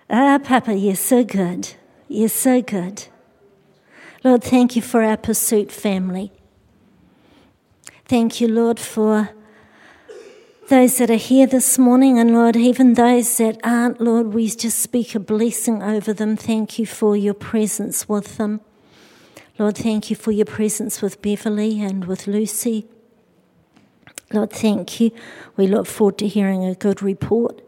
Papa, you're so good. You're so good. Lord, thank you for our Pursuit family. Thank you, Lord, for those that are here this morning, and Lord, even those that aren't, Lord, we just speak a blessing over them. Thank you for your presence with them. Lord, thank you for your presence with Beverly and with Lucy. Lord, thank you. We look forward to hearing a good report.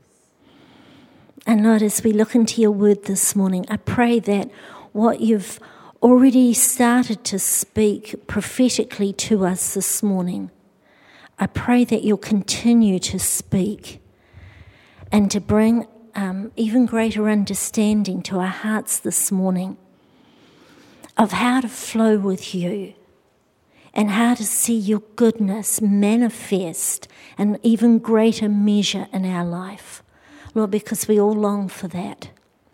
And Lord, as we look into your word this morning, I pray that what you've already started to speak prophetically to us this morning, I pray that you'll continue to speak and to bring even greater understanding to our hearts this morning of how to flow with you and how to see your goodness manifest in even greater measure in our life. Lord, because we all long for that.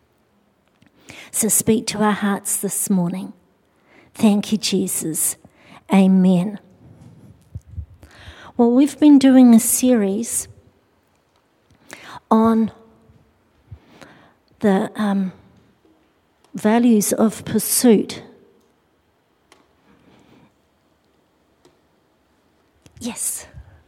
So speak to our hearts this morning. Thank you, Jesus. Amen. Well, we've been doing a series on the values of pursuit. Yes.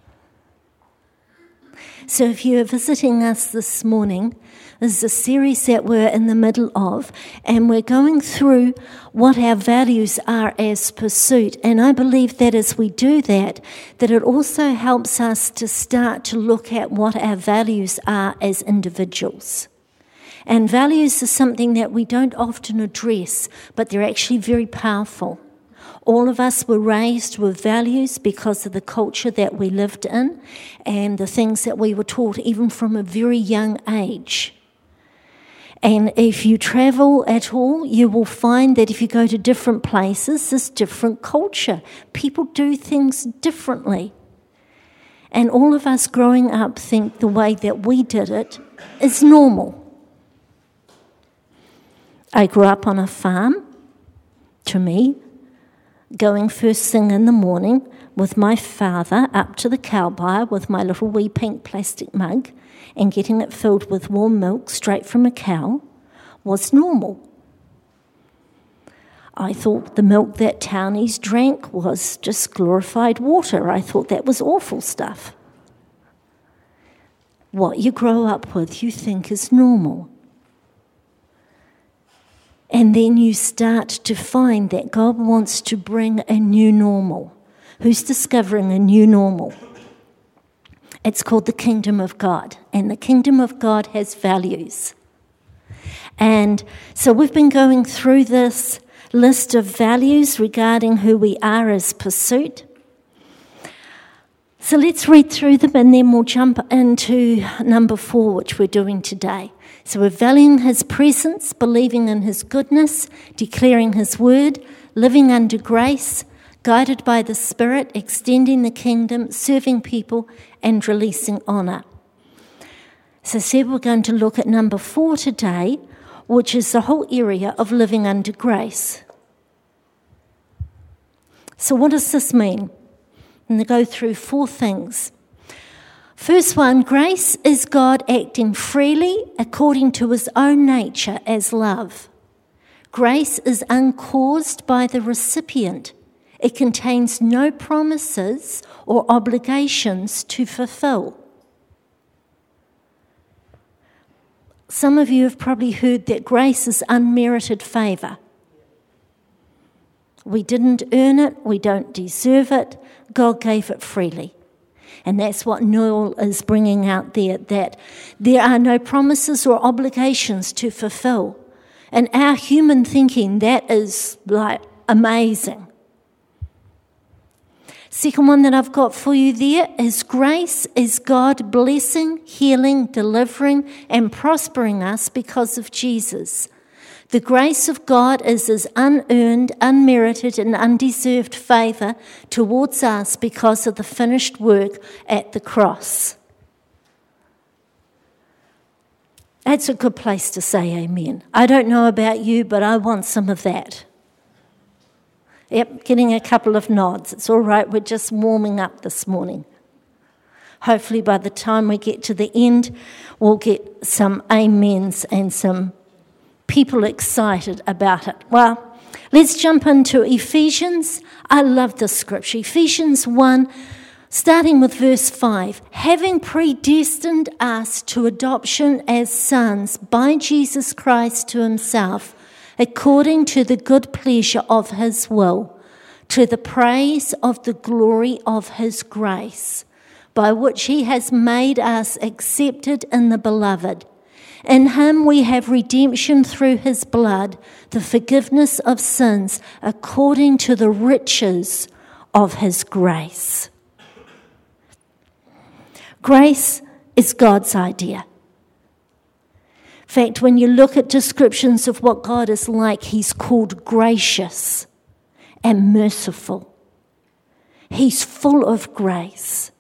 So if you're visiting us this morning, this is a series that we're in the middle of, and we're going through what our values are as pursuit. And I believe that as we do that, that it also helps us to start to look at what our values are as individuals. And values are something that we don't often address, but they're actually very powerful. All of us were raised with values because of the culture that we lived in and the things that we were taught even from a very young age. And if you travel at all, you will find that if you go to different places, there's different culture. People do things differently. And all of us growing up think the way that we did it is normal. I grew up on a farm, to me, going first thing in the morning with my father up to the cow byre with my little wee pink plastic mug and getting it filled with warm milk straight from a cow was normal. I thought the milk that townies drank was just glorified water. I thought that was awful stuff. What you grow up with, you think is normal. And then you start to find that God wants to bring a new normal. Who's discovering a new normal? It's called the kingdom of God. And the kingdom of God has values. And so we've been going through this list of values regarding who we are as pursuit. So let's read through them and then we'll jump into number 4, which we're doing today. So we're valuing his presence, believing in his goodness, declaring his word, living under grace, guided by the Spirit, extending the kingdom, serving people, and releasing honour. So we're going to look at number 4 today, which is the whole area of living under grace. So what does this mean? I'm going to go through 4 things. First one, grace is God acting freely according to his own nature as love. Grace is uncaused by the recipient. It contains no promises or obligations to fulfill. Some of you have probably heard that grace is unmerited favour. We didn't earn it, we don't deserve it, God gave it freely. And that's what Noel is bringing out there, that there are no promises or obligations to fulfill. And our human thinking, that is like amazing. Second one that I've got for you there is grace is God blessing, healing, delivering, and prospering us because of Jesus. The grace of God is his unearned, unmerited, and undeserved favour towards us because of the finished work at the cross. That's a good place to say amen. I don't know about you, but I want some of that. Yep, getting a couple of nods. It's all right, we're just warming up this morning. Hopefully by the time we get to the end, we'll get some amens and some people excited about it. Well, let's jump into Ephesians. I love this scripture. Ephesians 1, starting with verse 5. Having predestined us to adoption as sons by Jesus Christ to himself, according to the good pleasure of his will, to the praise of the glory of his grace, by which he has made us accepted in the beloved. In him we have redemption through his blood, the forgiveness of sins, according to the riches of his grace. Grace is God's idea. In fact, when you look at descriptions of what God is like, he's called gracious and merciful. He's full of grace.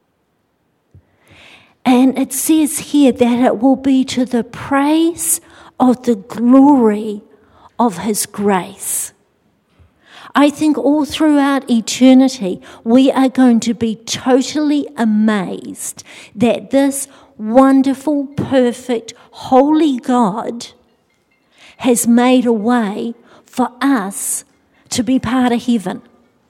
And it says here that it will be to the praise of the glory of his grace. I think all throughout eternity, we are going to be totally amazed that this wonderful, perfect, holy God has made a way for us to be part of heaven.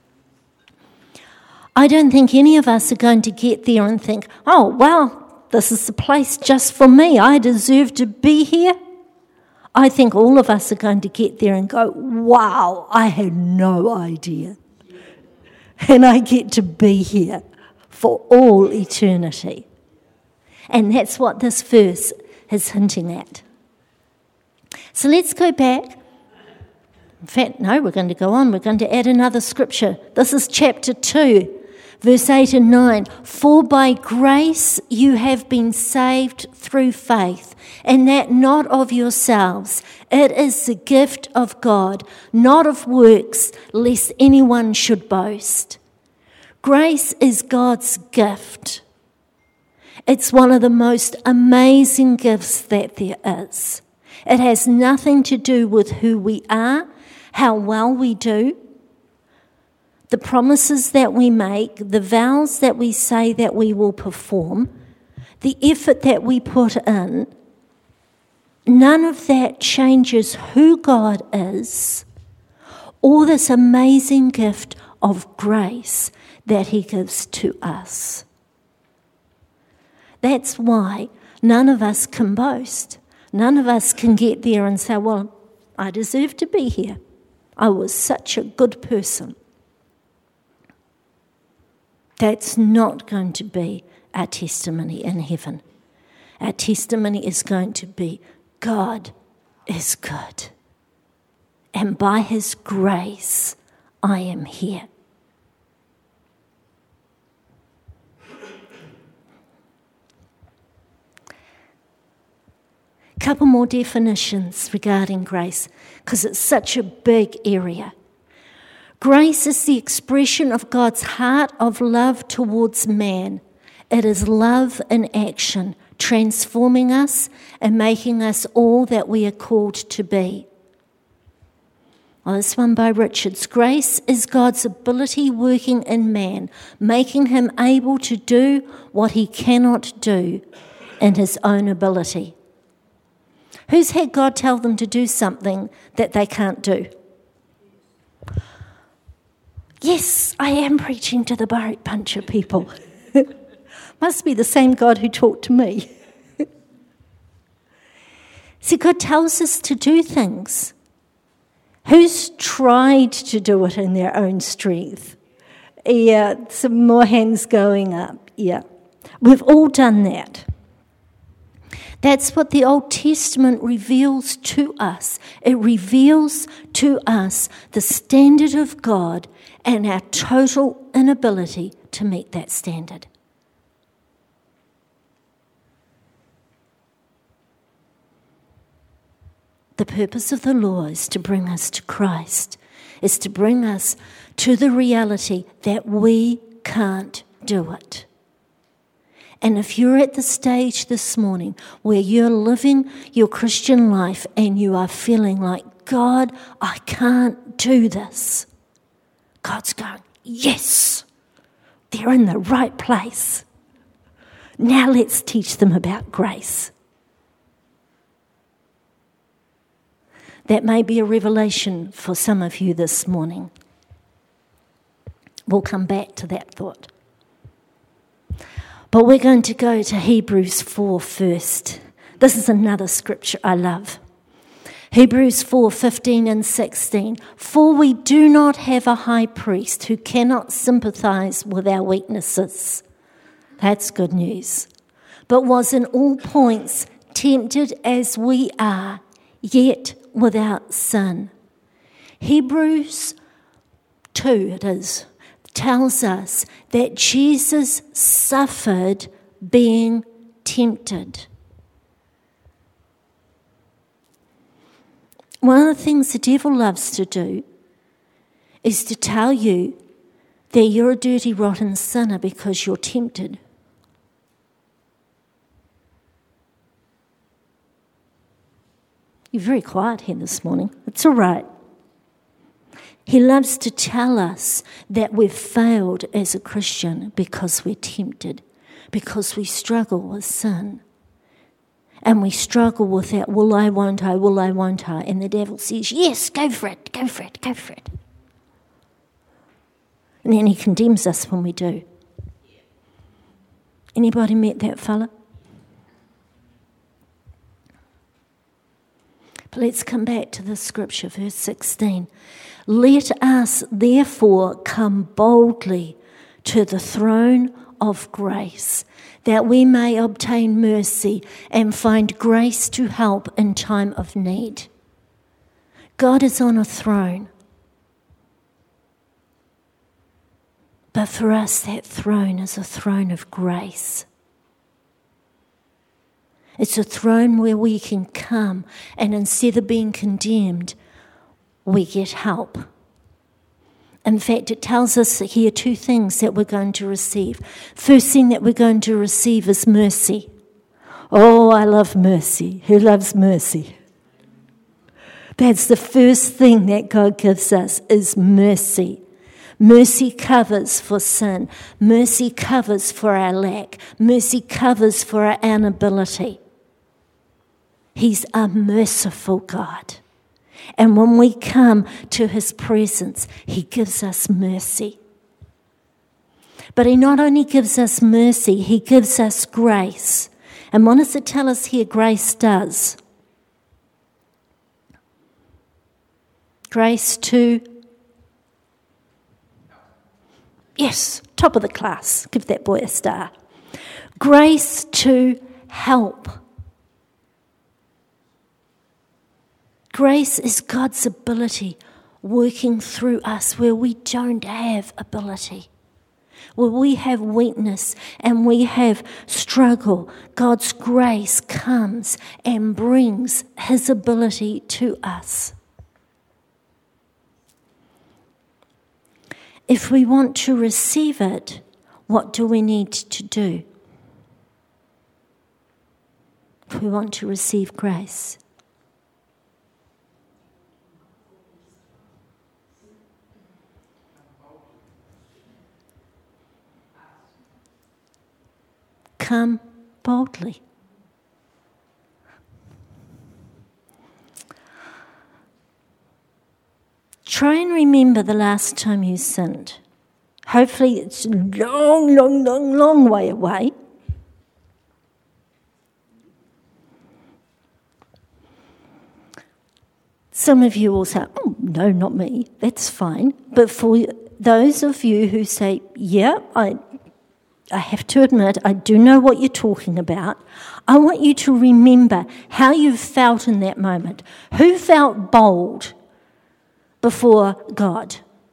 I don't think any of us are going to get there and think, oh, well, this is the place just for me. I deserve to be here. I think all of us are going to get there and go, wow, I had no idea. And I get to be here for all eternity. And that's what this verse is hinting at. So let's go back. In fact, no, we're going to go on. We're going to add another scripture. This is chapter 2, verse 8 and 9. For by grace you have been saved through faith, and that not of yourselves. It is the gift of God, not of works, lest anyone should boast. Grace is God's gift. It's one of the most amazing gifts that there is. It has nothing to do with who we are, how well we do, the promises that we make, the vows that we say that we will perform, the effort that we put in. None of that changes who God is or this amazing gift of grace that he gives to us. That's why none of us can boast. None of us can get there and say, well, I deserve to be here. I was such a good person. That's not going to be our testimony in heaven. Our testimony is going to be, God is good. And by his grace, I am here. A couple more definitions regarding grace, because it's such a big area. Grace is the expression of God's heart of love towards man. It is love in action, transforming us and making us all that we are called to be. Well, this one by Richards. Grace is God's ability working in man, making him able to do what he cannot do in his own ability. Who's had God tell them to do something that they can't do? Yes, I am preaching to the Burrick bunch of people. Must be the same God who talked to me. See, God tells us to do things. Who's tried to do it in their own strength? Yeah, some more hands going up. Yeah, we've all done that. That's what the Old Testament reveals to us. It reveals to us the standard of God and our total inability to meet that standard. The purpose of the law is to bring us to Christ, is to bring us to the reality that we can't do it. And if you're at the stage this morning where you're living your Christian life and you are feeling like, God, I can't do this, God's going, yes, they're in the right place. Now let's teach them about grace. That may be a revelation for some of you this morning. We'll come back to that thought. But we're going to go to Hebrews 4 first. This is another scripture I love. Hebrews 4:15 and 16. For we do not have a high priest who cannot sympathize with our weaknesses. That's good news. But was in all points tempted as we are, yet without sin. Hebrews 2, it is, tells us that Jesus suffered being tempted. One of the things the devil loves to do is to tell you that you're a dirty, rotten sinner because you're tempted. You're very quiet here this morning. It's all right. He loves to tell us that we've failed as a Christian because we're tempted, because we struggle with sin. And we struggle with that, will I, won't I, will I, won't I? And the devil says, yes, go for it, go for it, go for it. And then he condemns us when we do. Anybody met that fella? But let's come back to the scripture, verse 16. Let us therefore come boldly to the throne of grace, that we may obtain mercy and find grace to help in time of need. God is on a throne. But for us, that throne is a throne of grace. It's a throne where we can come and instead of being condemned, we get help. In fact, it tells us here two things that we're going to receive. First thing that we're going to receive is mercy. Oh, I love mercy. Who loves mercy? That's the first thing that God gives us is mercy. Mercy covers for sin. Mercy covers for our lack. Mercy covers for our inability. He's a merciful God. And when we come to his presence, he gives us mercy. But he not only gives us mercy, he gives us grace. And what does it tell us here grace does? Grace to... Yes, top of the class. Give that boy a star. Grace to help. Grace is God's ability working through us where we don't have ability, where we have weakness and we have struggle. God's grace comes and brings his ability to us. If we want to receive it, what do we need to do? If we want to receive grace, come boldly. Try and remember the last time you sinned. Hopefully it's a long way away. Some of you will say, oh, no, not me. That's fine. But for those of you who say, yeah, I have to admit, I do know what you're talking about. I want you to remember how you felt in that moment. Who felt bold before God?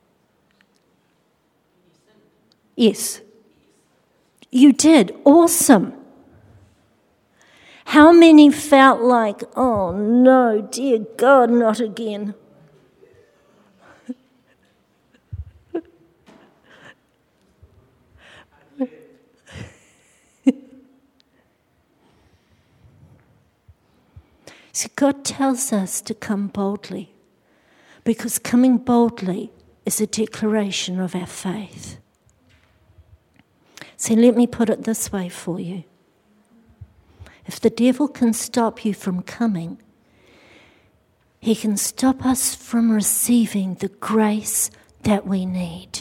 Yes. You did. Awesome. How many felt like, oh no, dear God, not again? See, God tells us to come boldly because coming boldly is a declaration of our faith. So let me put it this way for you. if the devil can stop you from coming, he can stop us from receiving the grace that we need.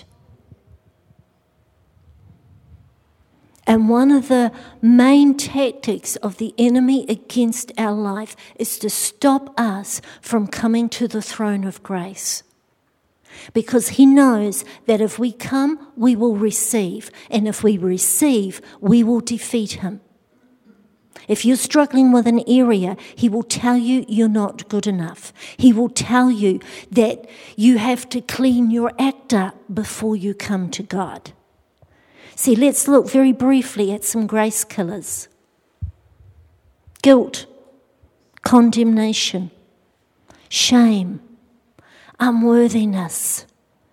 And one of the main tactics of the enemy against our life is to stop us from coming to the throne of grace. Because he knows that if we come, we will receive. And if we receive, we will defeat him. If you're struggling with an area, he will tell you you're not good enough. He will tell you that you have to clean your act up before you come to God. See, let's look very briefly at some grace killers. Guilt, condemnation, shame, unworthiness,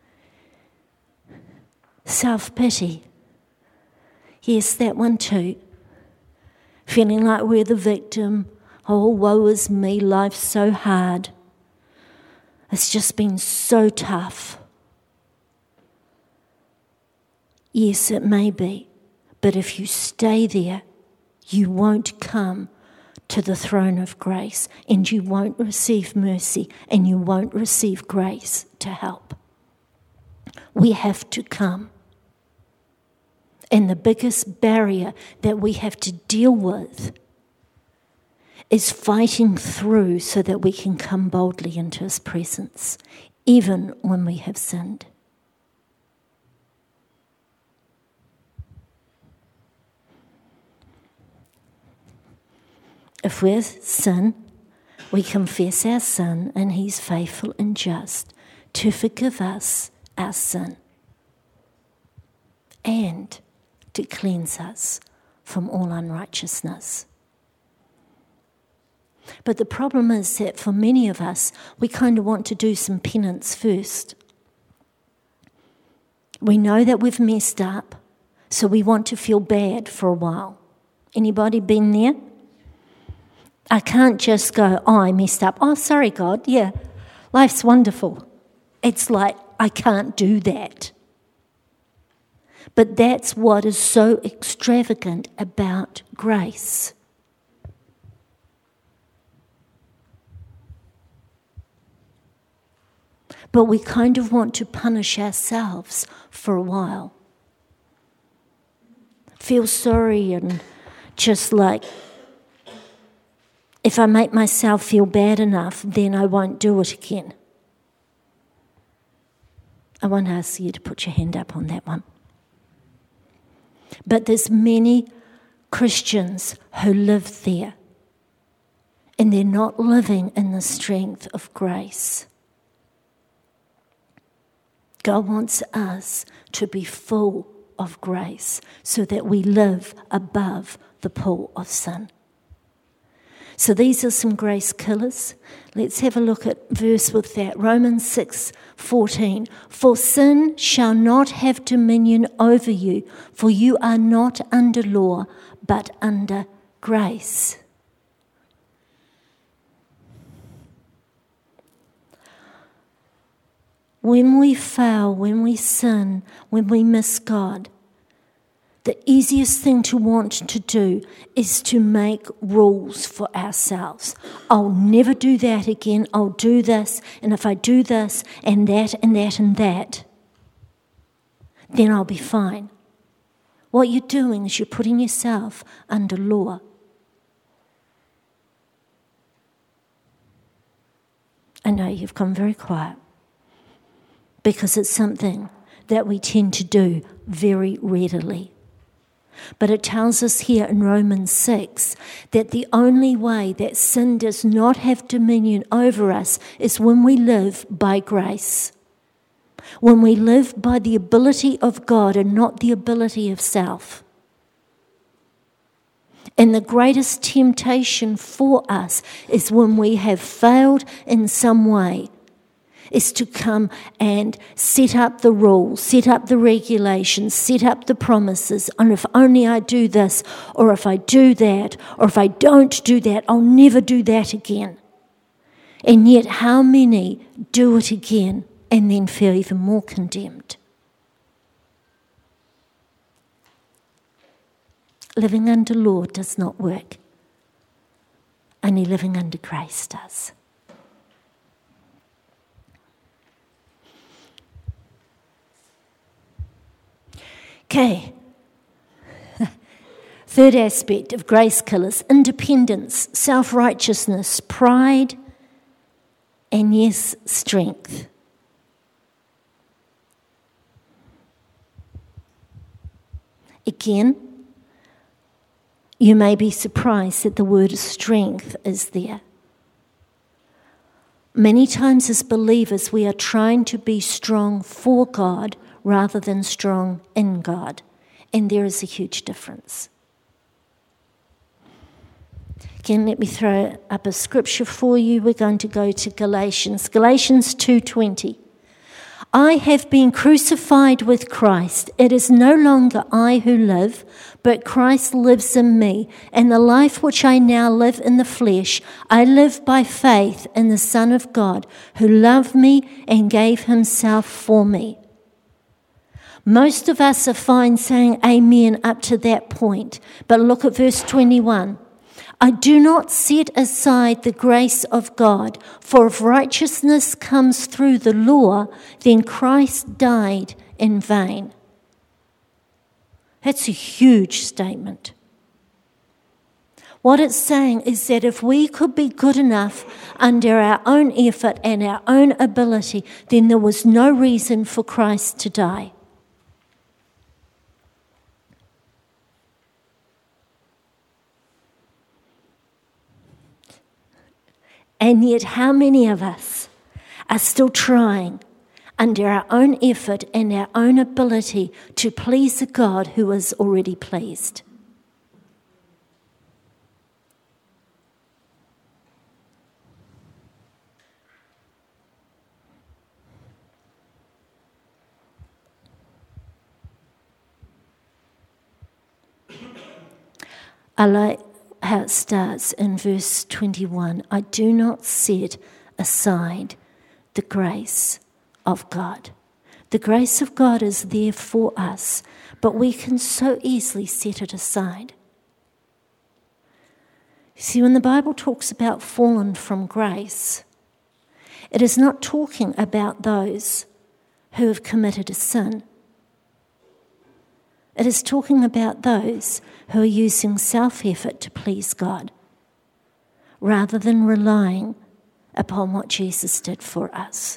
self-pity. Yes, that one too. Feeling like we're the victim. Oh, woe is me, life's so hard. It's just been so tough. Yes, it may be, but if you stay there, you won't come to the throne of grace, and you won't receive mercy, and you won't receive grace to help. We have to come. And the biggest barrier that we have to deal with is fighting through so that we can come boldly into his presence, even when we have sinned. If we sin, we confess our sin, and he's faithful and just to forgive us our sin and to cleanse us from all unrighteousness. But the problem is that for many of us, we kind of want to do some penance first. We know that we've messed up, so we want to feel bad for a while. Anybody been there? I can't just go, oh, I messed up. Oh, sorry, God. Yeah, life's wonderful. It's like, I can't do that. But that's what is so extravagant about grace. But we kind of want to punish ourselves for a while. Feel sorry and just like, if I make myself feel bad enough, then I won't do it again. I won't ask you to put your hand up on that one. But there's many Christians who live there, and they're not living in the strength of grace. God wants us to be full of grace so that we live above the pool of sin. So these are some grace killers. Let's have a look at verse with that. Romans 6:14. For sin shall not have dominion over you, for you are not under law, but under grace. When we fail, when we sin, when we miss God, the easiest thing to want to do is to make rules for ourselves. I'll never do that again. I'll do this, and if I do this and that and that and that, then I'll be fine. What you're doing is you're putting yourself under law. I know you've gone very quiet because it's something that we tend to do very readily. But it tells us here in Romans 6 that the only way that sin does not have dominion over us is when we live by grace. When we live by the ability of God and not the ability of self. And the greatest temptation for us is when we have failed in some way, is to come and set up the rules, set up the regulations, set up the promises. And if only I do this, or if I do that, or if I don't do that, I'll never do that again. And yet how many do it again and then feel even more condemned? Living under law does not work. only living under grace does. Okay. Third aspect of grace killers: independence, self-righteousness, pride, and yes, strength. Again, you may be surprised that the word strength is there. Many times as believers, we are trying to be strong for God rather than strong in God, and there is a huge difference. Again, let me throw up a scripture for you. We're going to go to Galatians 2:20. I have been crucified with Christ. It is no longer I who live, but Christ lives in me. And the life which I now live in the flesh, I live by faith in the Son of God, who loved me and gave himself for me. Most of us are fine saying amen up to that point. But look at verse 21. I do not set aside the grace of God, for if righteousness comes through the law, then Christ died in vain. That's a huge statement. What it's saying is that if we could be good enough under our own effort and our own ability, then there was no reason for Christ to die. And yet, how many of us are still trying under our own effort and our own ability to please a God who is already pleased? I like how it starts in verse 21. I do not set aside the grace of God. The grace of God is there for us, but we can so easily set it aside. See, when the Bible talks about fallen from grace, it is not talking about those who have committed a sin. It is talking about those who are using self-effort to please God, rather than relying upon what Jesus did for us.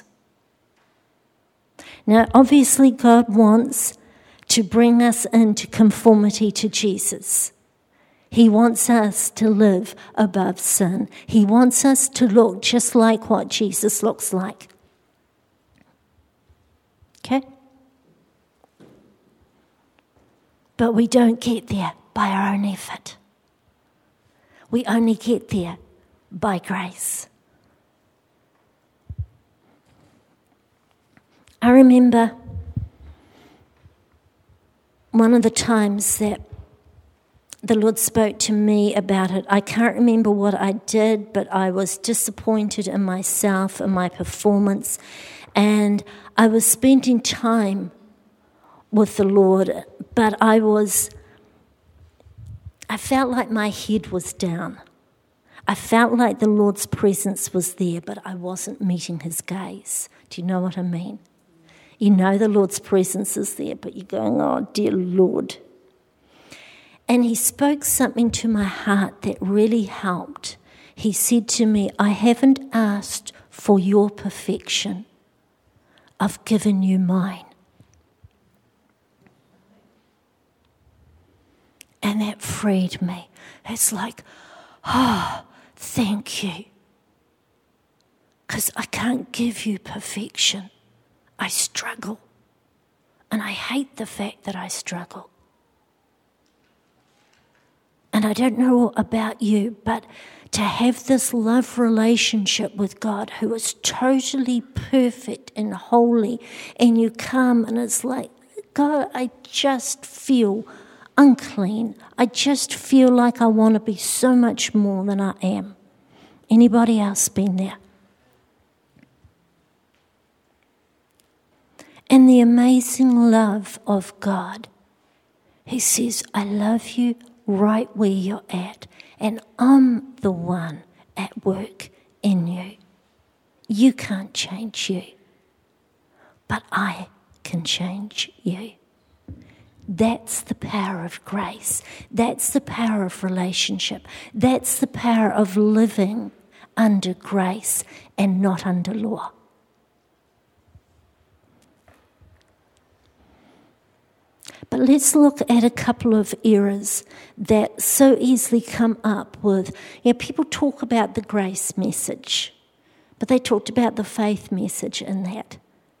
Now, obviously, God wants to bring us into conformity to Jesus. He wants us to live above sin. He wants us to look just like what Jesus looks like. Okay? But we don't get there by our own effort. We only get there by grace. I remember one of the times that the Lord spoke to me about it. I can't remember what I did, but I was disappointed in myself and my performance. And I was spending time with the Lord, but I felt like my head was down. I felt like the Lord's presence was there, but I wasn't meeting his gaze. Do you know what I mean? You know the Lord's presence is there, but you're going, oh, dear Lord. And he spoke something to my heart that really helped. He said to me, I haven't asked for your perfection. I've given you mine. And that freed me. It's like, oh, thank you. Because I can't give you perfection. I struggle. And I hate the fact that I struggle. And I don't know about you, but to have this love relationship with God who is totally perfect and holy, and you come and it's like, God, I just feel unclean. I just feel like I want to be so much more than I am. Anybody else been there? And the amazing love of God. He says, I love you right where you're at. And I'm the one at work in you. You can't change you, but I can change you. That's the power of grace. That's the power of relationship. That's the power of living under grace and not under law. But let's look at a couple of errors that so easily come up with, people talk about the grace message, but they talked about the faith message in that.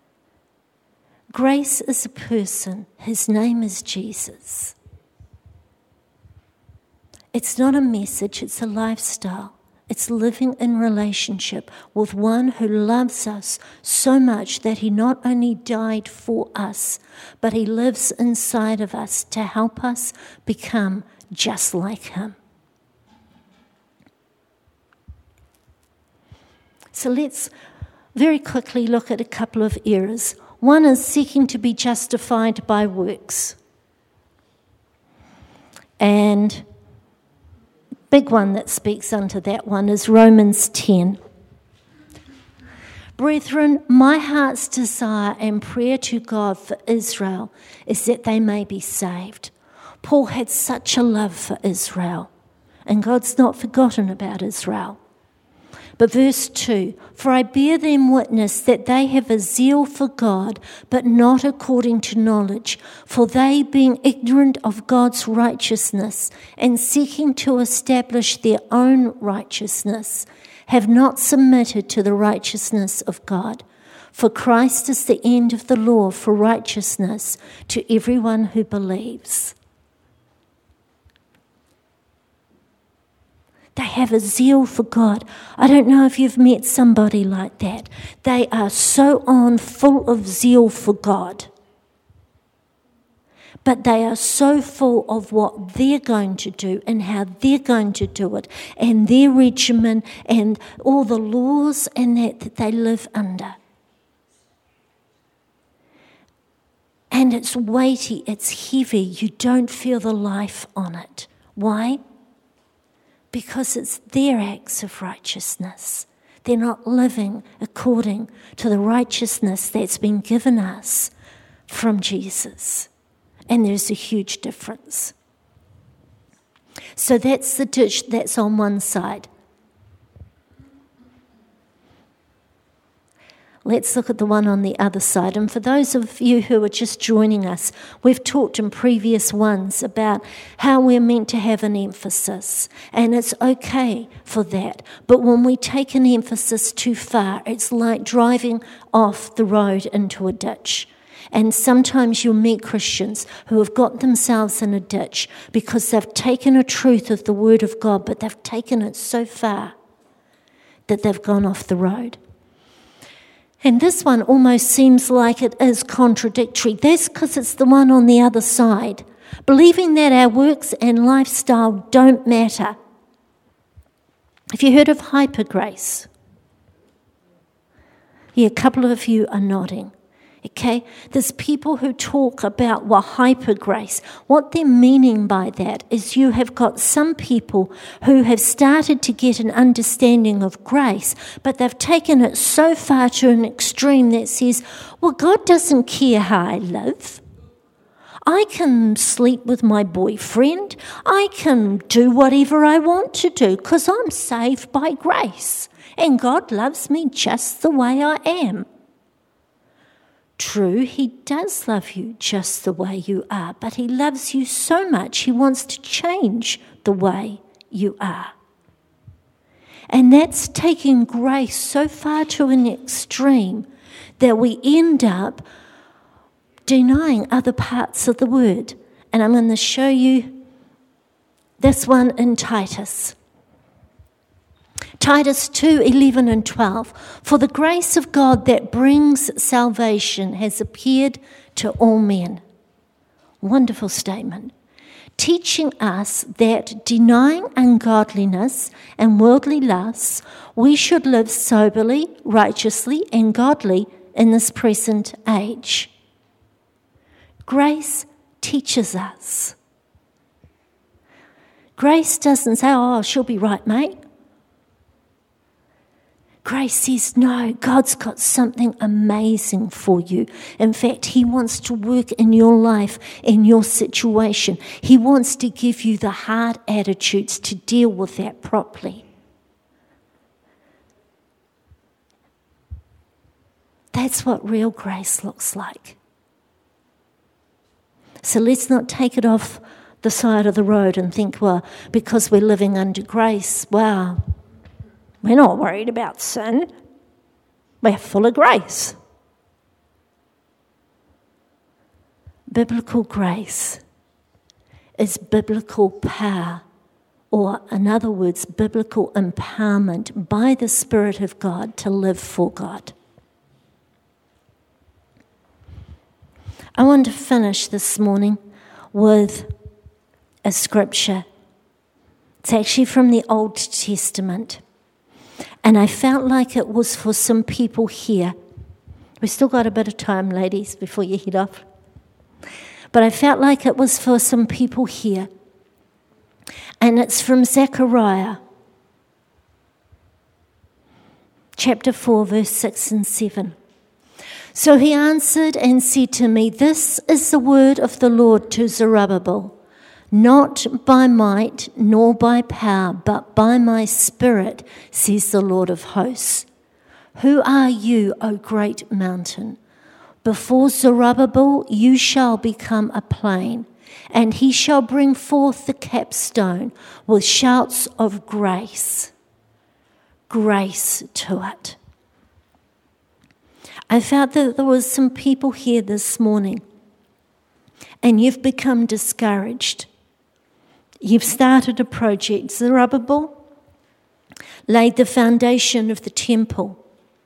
Grace is a person. His name is Jesus. It's not a message, it's a lifestyle. It's living in relationship with one who loves us so much that he not only died for us, but he lives inside of us to help us become just like him. So let's very quickly look at a couple of errors. One is seeking to be justified by works. And big one that speaks unto that one is Romans 10. Brethren, my heart's desire and prayer to God for Israel is that they may be saved. Paul had such a love for Israel, and God's not forgotten about Israel. But verse 2, for I bear them witness that they have a zeal for God, but not according to knowledge. For they, being ignorant of God's righteousness and seeking to establish their own righteousness, have not submitted to the righteousness of God. For Christ is the end of the law for righteousness to everyone who believes. They have a zeal for God. I don't know if you've met somebody like that. They are so full of zeal for God. But they are so full of what they're going to do and how they're going to do it and their regimen and all the laws and that they live under. And it's weighty, it's heavy. You don't feel the life on it. Why? Because it's their acts of righteousness. They're not living according to the righteousness that's been given us from Jesus. And there's a huge difference. So that's the ditch that's on one side. Let's look at the one on the other side. And for those of you who are just joining us, we've talked in previous ones about how we're meant to have an emphasis. And it's okay for that. But when we take an emphasis too far, it's like driving off the road into a ditch. And sometimes you'll meet Christians who have got themselves in a ditch because they've taken a truth of the Word of God, but they've taken it so far that they've gone off the road. And this one almost seems like it is contradictory. That's because it's the one on the other side. Believing that our works and lifestyle don't matter. Have you heard of hypergrace? Yeah, a couple of you are nodding. Okay, there's people who talk about hypergrace. What they're meaning by that is you have got some people who have started to get an understanding of grace, but they've taken it so far to an extreme that says, well, God doesn't care how I live. I can sleep with my boyfriend. I can do whatever I want to do because I'm saved by grace. And God loves me just the way I am. True, he does love you just the way you are, but he loves you so much he wants to change the way you are. And that's taking grace so far to an extreme that we end up denying other parts of the word. And I'm going to show you this one in Titus. Titus 2:11 and 12. For the grace of God that brings salvation has appeared to all men. Wonderful statement. Teaching us that denying ungodliness and worldly lusts, we should live soberly, righteously, and godly in this present age. Grace teaches us. Grace doesn't say, oh, she'll be right, mate. Grace says, no, God's got something amazing for you. In fact, He wants to work in your life, in your situation. He wants to give you the hard attitudes to deal with that properly. That's what real grace looks like. So let's not take it off the side of the road and think, well, because we're living under grace, wow, we're not worried about sin. We're full of grace. Biblical grace is biblical power, or in other words, biblical empowerment by the Spirit of God to live for God. I want to finish this morning with a scripture. It's actually from the Old Testament. And I felt like it was for some people here. We've still got a bit of time, ladies, before you head off. But I felt like it was for some people here. And it's from Zechariah, chapter 4, verse 6 and 7. So he answered and said to me, "This is the word of the Lord to Zerubbabel. Not by might nor by power, but by my Spirit, says the Lord of hosts. Who are you, O great mountain? Before Zerubbabel you shall become a plain, and he shall bring forth the capstone with shouts of grace." Grace to it. I felt that there was some people here this morning, and you've become discouraged. You've started a project. Zerubbabel laid the foundation of the temple.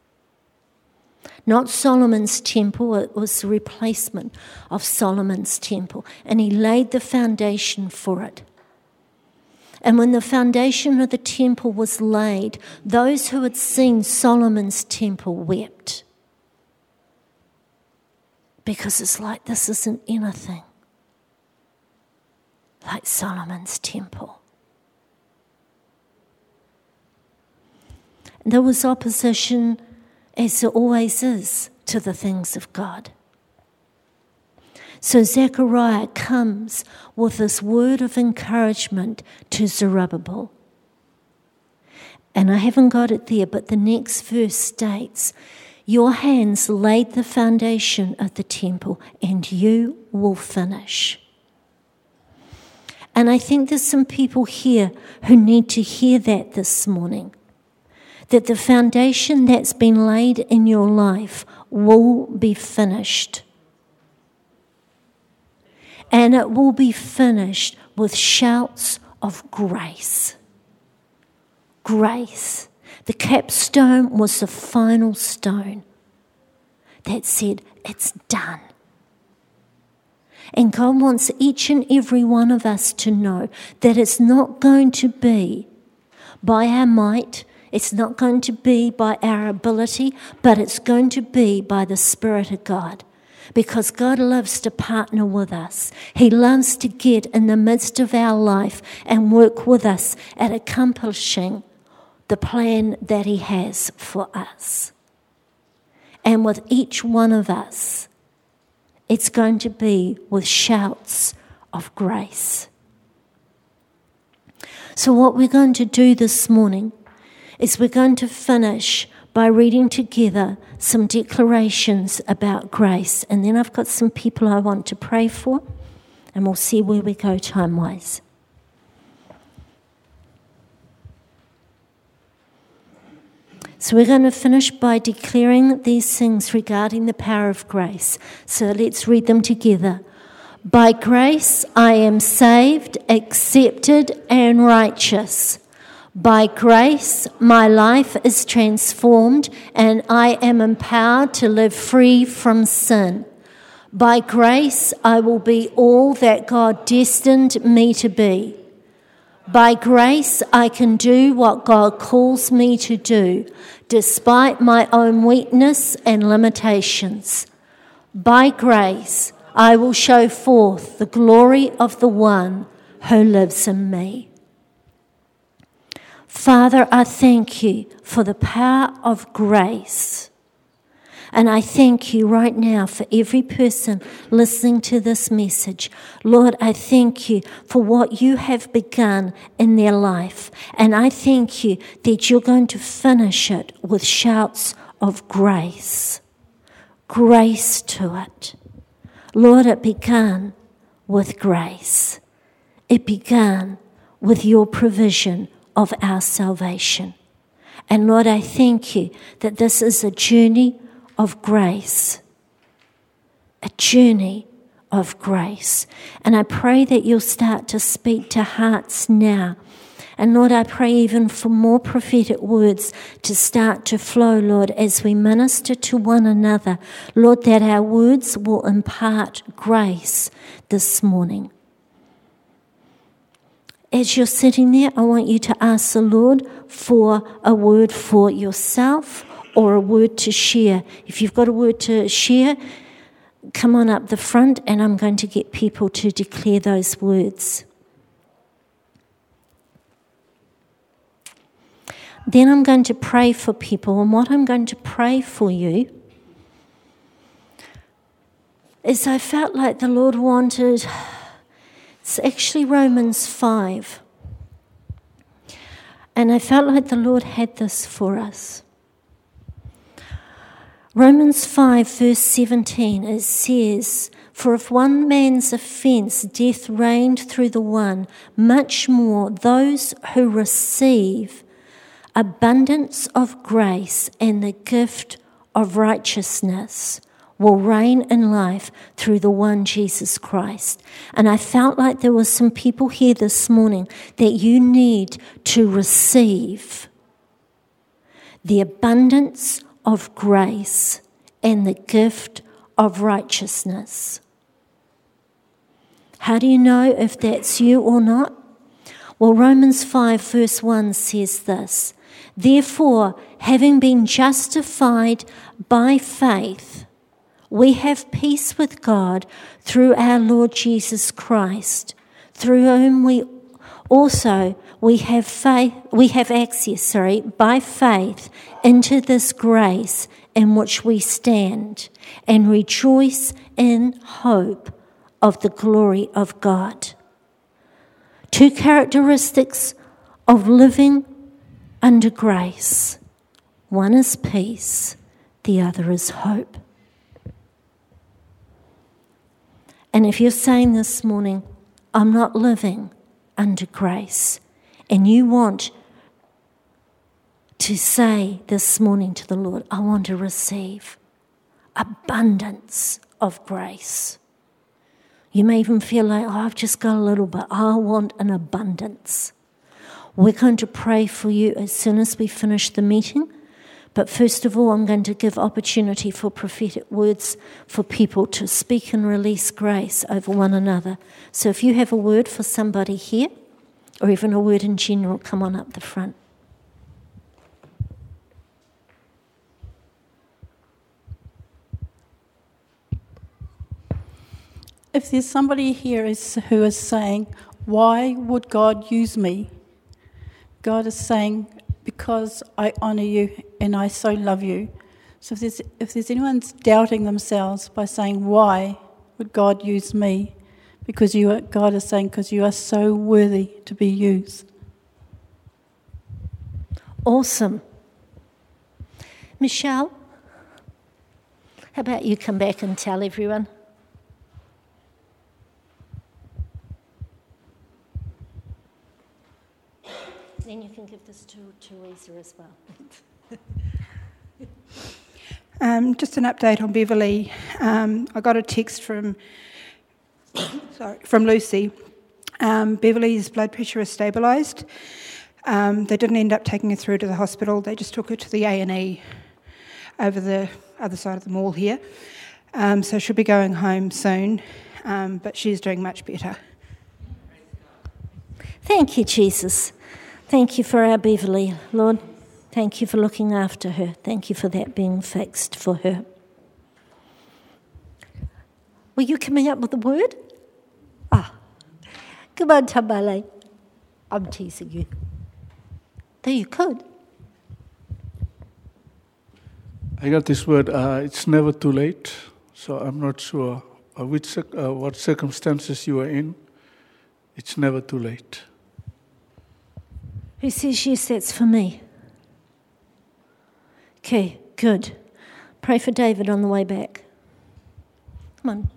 Not Solomon's temple, it was the replacement of Solomon's temple. And he laid the foundation for it. And when the foundation of the temple was laid, those who had seen Solomon's temple wept. Because it's like, this isn't anything like Solomon's temple. And there was opposition, as there always is, to the things of God. So Zechariah comes with this word of encouragement to Zerubbabel. And I haven't got it there, but the next verse states, "Your hands laid the foundation of the temple, and you will finish." And I think there's some people here who need to hear that this morning. That the foundation that's been laid in your life will be finished. And it will be finished with shouts of grace. Grace. The capstone was the final stone that said, it's done. And God wants each and every one of us to know that it's not going to be by our might, it's not going to be by our ability, but it's going to be by the Spirit of God. Because God loves to partner with us. He loves to get in the midst of our life and work with us at accomplishing the plan that He has for us. And with each one of us, it's going to be with shouts of grace. So what we're going to do this morning is we're going to finish by reading together some declarations about grace. And then I've got some people I want to pray for, and we'll see where we go time-wise. So we're going to finish by declaring these things regarding the power of grace. So let's read them together. By grace I am saved, accepted, and righteous. By grace my life is transformed, and I am empowered to live free from sin. By grace I will be all that God destined me to be. By grace I can do what God calls me to do, despite my own weakness and limitations. By grace I will show forth the glory of the one who lives in me. Father, I thank you for the power of grace. And I thank you right now for every person listening to this message. Lord, I thank you for what you have begun in their life. And I thank you that you're going to finish it with shouts of grace. Grace to it. Lord, it began with grace. It began with your provision of our salvation. And Lord, I thank you that this is a journey of grace. A journey of grace. And I pray that you'll start to speak to hearts now. And Lord, I pray even for more prophetic words to start to flow, Lord, as we minister to one another. Lord, that our words will impart grace this morning. As you're sitting there, I want you to ask the Lord for a word for yourself or a word to share. If you've got a word to share, come on up the front and I'm going to get people to declare those words. Then I'm going to pray for people, and what I'm going to pray for you is I felt like the Lord wanted, it's actually Romans 5, and I felt like the Lord had this for us. Romans 5 verse 17, it says, "For if one man's offence death reigned through the one, much more those who receive abundance of grace and the gift of righteousness will reign in life through the one Jesus Christ." And I felt like there were some people here this morning that you need to receive the abundance of grace and the gift of righteousness. How do you know if that's you or not? Well, Romans 5 verse 1 says this, "Therefore, having been justified by faith, we have peace with God through our Lord Jesus Christ, through whom we have access by faith into this grace in which we stand and rejoice in hope of the glory of God." Two characteristics of living under grace. One is peace, the other is hope. And if you're saying this morning, I'm not living under grace, and you want to say this morning to the Lord, I want to receive abundance of grace. You may even feel like, I've just got a little bit. I want an abundance. We're going to pray for you as soon as we finish the meeting. But first of all, I'm going to give opportunity for prophetic words for people to speak and release grace over one another. So if you have a word for somebody here, or even a word in general, come on up the front. If there's somebody here who is saying, why would God use me? God is saying, because I honour you and I so love you. So if there's anyone doubting themselves by saying, why would God use me? Because God is saying, because you are so worthy to be used. Awesome. Michelle, how about you come back and tell everyone? Then you can give this to Teresa as well. Just an update on Beverly. I got a text from Lucy. Beverly's blood pressure is stabilised. They didn't end up taking her through to the hospital. They just took her to the A&E over the other side of the mall here. So she'll be going home soon, but she's doing much better. Thank you, Jesus. Thank you for our Beverly, Lord. Thank you for looking after her. Thank you for that being fixed for her. Were you coming up with a word? Come on, Tamale. I'm teasing you. Though you could. I got this word, it's never too late. So I'm not sure what circumstances you are in. It's never too late. Who says yes, that's for me? Okay, good. Pray for David on the way back. Come on.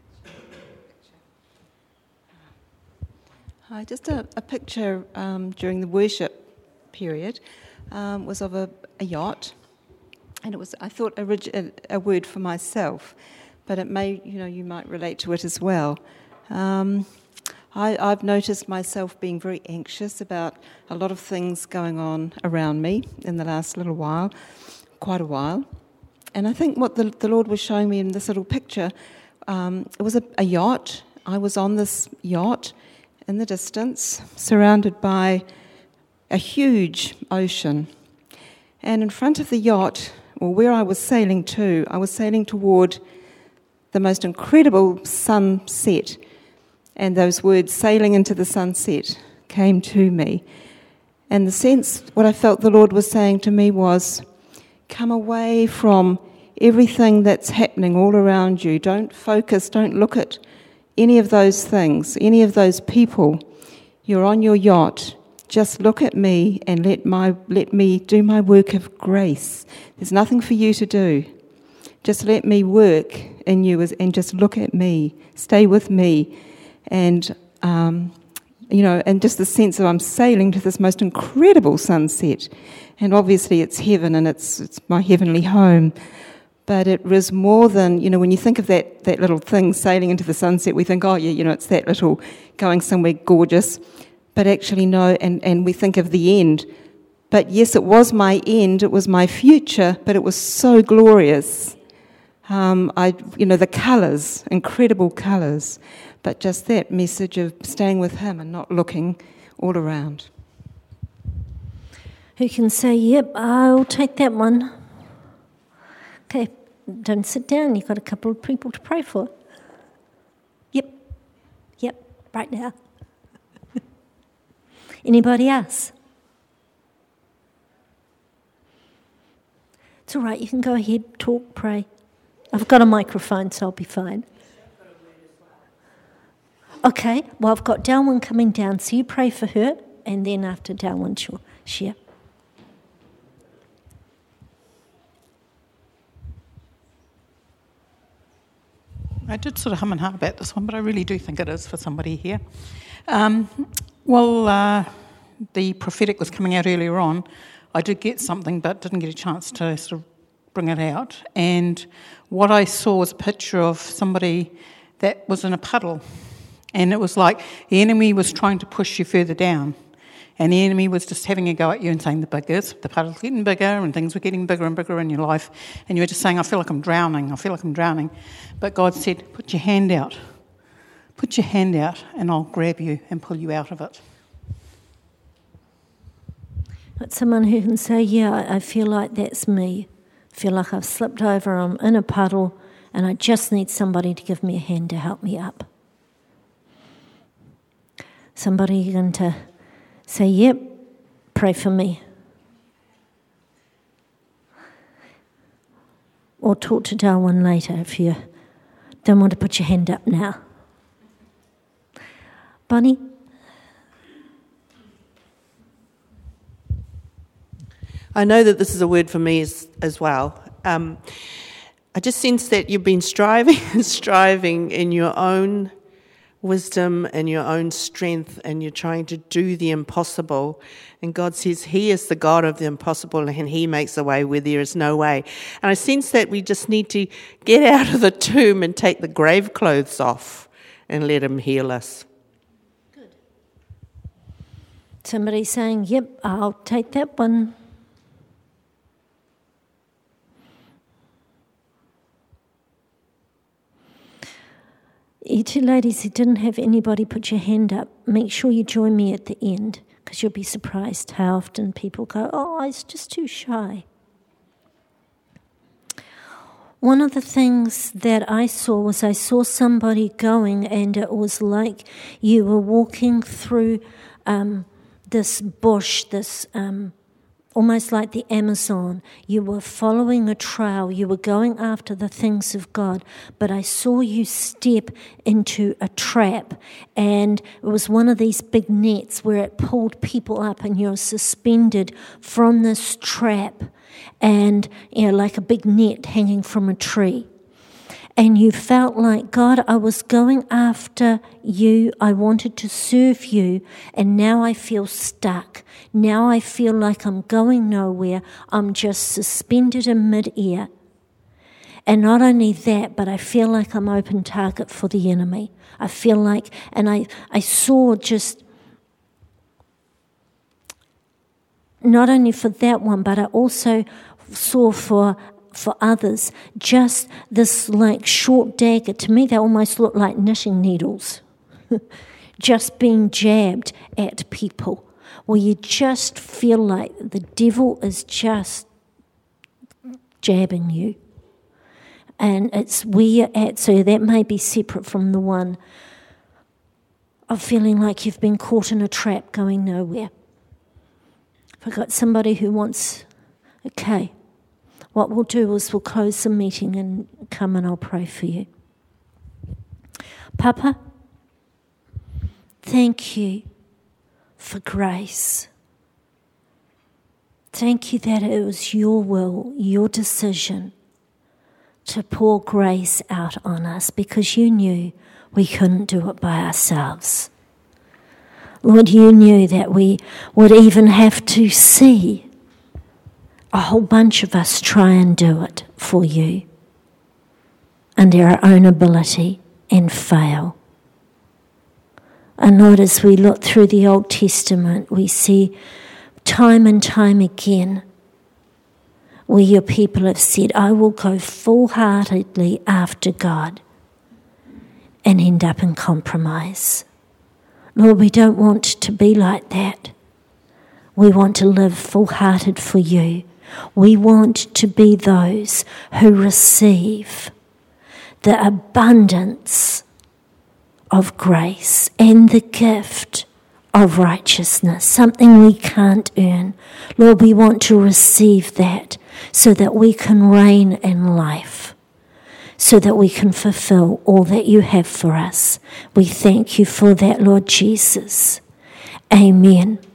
Hi, just a picture during the worship period was of a yacht, and it was, I thought, a word for myself, but it may, you might relate to it as well. I've noticed myself being very anxious about a lot of things going on around me in the last little while, quite a while. And I think what the Lord was showing me in this little picture, it was a yacht. I was on this yacht in the distance, surrounded by a huge ocean. And in front of the yacht, or where I was sailing to, I was sailing toward the most incredible sunset. And those words, sailing into the sunset, came to me. And the sense, what I felt the Lord was saying to me was, come away from everything that's happening all around you. Don't focus, don't look at any of those things, any of those people. You're on your yacht. Just look at me and let me do my work of grace. There's nothing for you to do. Just let me work in you and just look at me. Stay with me. And, and just the sense of I'm sailing to this most incredible sunset. And obviously it's heaven and it's my heavenly home. But it was more than, when you think of that little thing sailing into the sunset, we think, it's that little going somewhere gorgeous. But actually, no, and we think of the end. But yes, it was my end, it was my future, but it was so glorious. The colours, incredible colours. But just that message of staying with him and not looking all around. Who can say, yep, I'll take that one. Okay, don't sit down. You've got a couple of people to pray for. Yep, right now. Anybody else? It's all right, you can go ahead, talk, pray. I've got a microphone, so I'll be fine. Okay, well, I've got Darwin coming down, so you pray for her, and then after Darwin, she'll share. I did sort of hum and ha about this one, but I really do think it is for somebody here. The prophetic was coming out earlier on. I did get something, but didn't get a chance to sort of bring it out. And what I saw was a picture of somebody that was in a puddle. And it was like the enemy was trying to push you further down. And the enemy was just having a go at you and saying the puddle's getting bigger and things were getting bigger and bigger in your life. And you were just saying, I feel like I'm drowning. But God said, put your hand out. Put your hand out and I'll grab you and pull you out of it. But someone who can say, yeah, I feel like that's me. I feel like I've slipped over, I'm in a puddle, and I just need somebody to give me a hand to help me up. Somebody going to say, yep, pray for me. Or talk to Darwin later if you don't want to put your hand up now. Bonnie? I know that this is a word for me as well. I just sense that you've been striving in your own wisdom and your own strength, and you're trying to do the impossible. And God says He is the God of the impossible, and He makes a way where there is no way. And I sense that we just need to get out of the tomb and take the grave clothes off and let Him heal us. Good. Somebody saying, yep, I'll take that one. You two ladies who didn't have anybody put your hand up, make sure you join me at the end, because you'll be surprised how often people go, oh, I was just too shy. One of the things that I saw somebody going, and it was like you were walking through this bush, this almost like the Amazon. You were following a trail. You were going after the things of God. But I saw you step into a trap. And it was one of these big nets where it pulled people up and you're suspended from this trap. And, like a big net hanging from a tree. And you felt like, God, I was going after you. I wanted to serve you. And now I feel stuck. Now I feel like I'm going nowhere. I'm just suspended in mid-air. And not only that, but I feel like I'm open target for the enemy. I feel like, and I saw just, not only for that one, but I also saw for others, just this like short dagger. To me, they almost look like knitting needles, just being jabbed at people, where you just feel like the devil is just jabbing you. And it's where you're at, so that may be separate from the one of feeling like you've been caught in a trap going nowhere. If I've got somebody who wants, okay, what we'll do is we'll close the meeting and come and I'll pray for you. Papa, thank you for grace. Thank you that it was your will, your decision to pour grace out on us because you knew we couldn't do it by ourselves. Lord, you knew that we would even have to see a whole bunch of us try and do it for you under our own ability and fail. And Lord, as we look through the Old Testament, we see time and time again where your people have said, I will go full-heartedly after God, and end up in compromise. Lord, we don't want to be like that. We want to live full-hearted for you. We want to be those who receive the abundance of grace and the gift of righteousness, something we can't earn. Lord, we want to receive that so that we can reign in life, so that we can fulfill all that you have for us. We thank you for that, Lord Jesus. Amen.